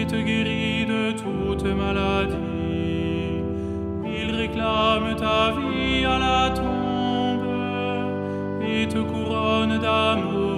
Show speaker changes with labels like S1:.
S1: et te guérit de toute maladie. Il réclame ta vie à la tombe et te couronne d'amour